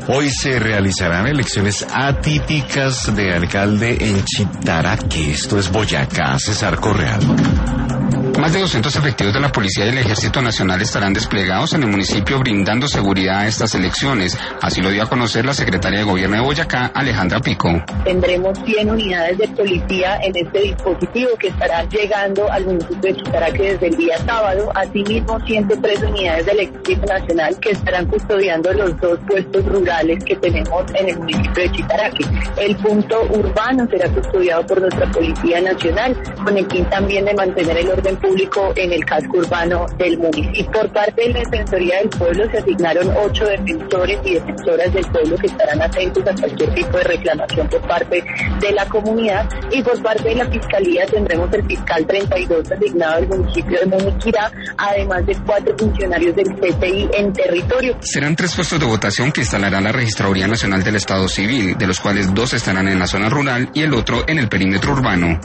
Hoy se realizarán elecciones atípicas de alcalde en Chitaraque, esto es Boyacá. César Correal. Más de 200 efectivos de la Policía y el Ejército Nacional estarán desplegados en el municipio brindando seguridad a estas elecciones. Así lo dio a conocer la secretaria de Gobierno de Boyacá, Alejandra Pico. Tendremos 100 unidades de policía en este dispositivo que estarán llegando al municipio de Chitaraque desde el día sábado. Asimismo, 103 unidades del Ejército Nacional que estarán custodiando los 2 puestos rurales que tenemos en el municipio de Chitaraque. El punto urbano será custodiado por nuestra Policía Nacional, con el fin también de mantener el orden público en el casco urbano del municipio. Por parte de la Defensoría del Pueblo se asignaron 8 defensores y defensoras del pueblo que estarán atentos a cualquier tipo de reclamación por parte de la comunidad, y por parte de la Fiscalía tendremos el fiscal 32 asignado al municipio de Moniquirá, además de 4 funcionarios del CTI en territorio. Serán 3 puestos de votación que instalará la Registraduría Nacional del Estado Civil, de los cuales 2 estarán en la zona rural y el otro en el perímetro urbano.